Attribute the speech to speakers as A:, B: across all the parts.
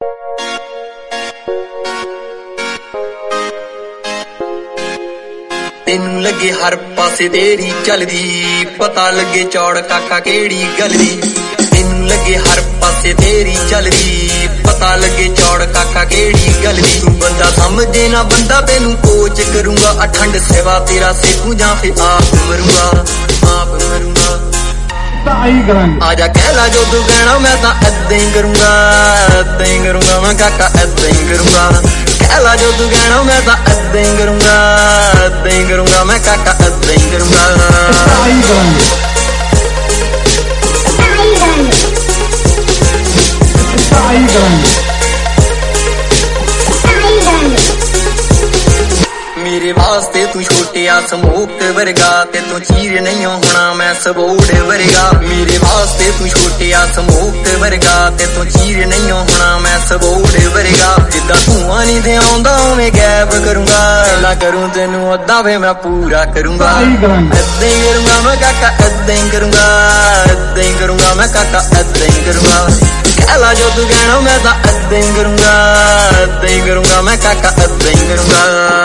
A: ਤੈਨੂੰ ਲੱਗੇ ਹਰ ਪਾਸੇ ਤੇਰੀ ਚੱਲਦੀ, ਪਤਾ ਲੱਗੇ ਚੌੜ ਕਾਕਾ ਕਿਹੜੀ ਗੱਲ ਦੀ। ਤੈਨੂੰ ਲੱਗੇ ਹਰ ਪਾਸੇ ਤੇਰੀ ਚੱਲਦੀ, ਪਤਾ ਲੱਗੇ ਚੌੜ ਕਾਕਾ ਕਿਹੜੀ ਗੱਲ ਦੀ। ਤੂੰ ਬੰਦਾ ਸਮਝੇ ਨਾ ਬੰਦਾ ਤੈਨੂੰ ਕੋਚ ਕਰੂੰਗਾ, ਅਠੰਡ ਸੇਵਾ ਤੇਰਾ ਸੇਖੂ ਜਾਂ ਫਿਰ ਆਪ ਮਰੂੰਗਾ, ਆਪ ਮਰੂੰਗਾ। ਆਜਾ ਕਹਿ ਲਾ ਜੋ ਤੂੰ ਕਹਿਣਾ ਮੈਂ ਤਾਂ ਏਦਾਂ ਹੀ ਕਰੂੰਗਾ, ਏਦਾਂ ਹੀ ਕਰੂੰਗਾ ਮੈਂ ਕਾਕਾ ਏਦਾਂ ਹੀ ਕਰੂੰਗਾ। ਕਹਿ ਲਾ ਜੋ ਤੂੰ ਕਹਿਣਾ ਮੈਂ ਤਾਂ ਏਦਾਂ ਹੀ ਕਰੂੰਗਾ, ਏਦਾਂ ਹੀ ਕਰੂੰਗਾ ਮੈਂ ਕਾਕਾ ਏਦਾਂ ਹੀ ਕਰੂੰਗਾ। ਮੇਰੇ ਵਾਸਤੇ ਤੂੰ ਛੋਟਿਆ ਸਮੋਕ ਵਰਗਾ, ਤੇ ਤੂੰ ਚੀਰ ਨਹੀਂ ਹੋਣਾ ਮੈਂ ਸਬੋੜ ਵਰਗਾ। ਮੇਰੇ ਵਾਸਤੇ ਤੂੰ ਛੋਟਿਆ ਸਮੋਕ ਵਰਗਾ, ਤੇ ਤੂੰ ਚੀਰ ਨਹੀਂ ਹੋਣਾ ਮੈਂ ਸਬੋੜ ਵਰਗਾ। ਜਿੱਦਾਂ ਧੂਆਂ ਨਹੀਂ ਦੇ ਆਉਂਦਾ ਉਵੇਂ ਗੈਬ ਕਰੂੰਗਾ, ਲਾ ਕਰੂੰ ਤੈਨੂੰ ਅੱਧਾ ਵੇ ਮੈਂ ਪੂਰਾ ਕਰੂੰਗਾ। ਏਦਾਂ ਹੀ ਕਰੂੰਗਾ ਮੈਂ ਕਾਕਾ ਏਦਾਂ ਹੀ ਕਰੂੰਗਾ, ਏਦਾਂ ਹੀ ਕਰੂੰਗਾ ਮੈਂ ਕਾਕਾ ਏਦਾਂ ਹੀ ਕਰੂੰਗਾ। ਕਹਿ ਲਾ ਜੋ ਤੂੰ ਕਹਿਣਾ ਮੈਂ ਤਾਂ ਏਦਾਂ ਹੀ ਕਰੂੰਗਾ, ਏਦਾਂ ਹੀ ਕਰੂੰਗਾ ਮੈਂ ਕਾਕਾ ਏਦਾਂ ਹੀ ਕਰੂੰਗਾ।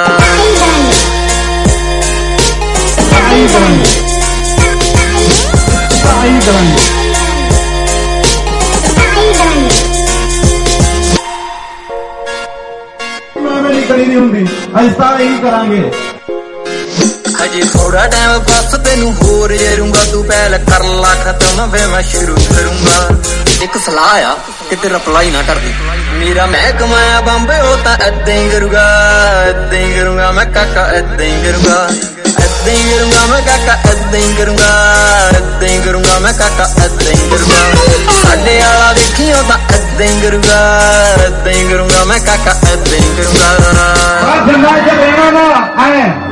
A: ਹਜੇ ਥੋੜਾ ਟਾਈਮ ਬਸ ਤੈਨੂੰ ਹੋਰ ਜਰੂੰਗਾ, ਤੂੰ ਪਹਿਲ ਕਰ ਲਾ ਖਤਮ ਫੇ ਮੈਂ ਸ਼ੁਰੂ ਕਰੂੰਗਾ। ਇੱਕ ਸਲਾਹ ਆ ਕਿ ਤੇਰਾ ਅਪਲਾਈ ਨਾ ਕਰਦੀ, ਮੇਰਾ ਮਹਿਕਮਾ ਆ ਬੰਬੇ ਉਹ ਤਾਂ ਏਦਾਂ ਹੀ ਕਰੂਗਾ, ਏਦਾਂ ਹੀ ਕਰੂੰਗਾ ਮੈਂ ਕਾਕਾ ਏਦਾਂ ਹੀ ਕਰੂੰਗਾ। ਏਦਾਂ ਹੀ ਕਰੂੰਗਾ ਮੈਂ ਕਾਕਾ ਏਦਾਂ ਹੀ ਕਰੂੰਗਾ, ਏਦਾਂ ਹੀ ਕਰੂੰਗਾ ਮੈਂ ਕਾਕਾ ਏਦਾਂ ਹੀ ਕਰੂੰਗਾ। ਸਾਡੇ ਵਾਲਾ ਦੇਖੀ ਉਹ ਤਾਂ ਏਦਾਂ ਹੀ ਕਰੂਗਾ, ਏਦਾਂ ਹੀ ਕਰੂੰਗਾ ਮੈਂ ਕਾਕਾ ਏਦਾਂ ਹੀ ਕਰੂੰਗਾ।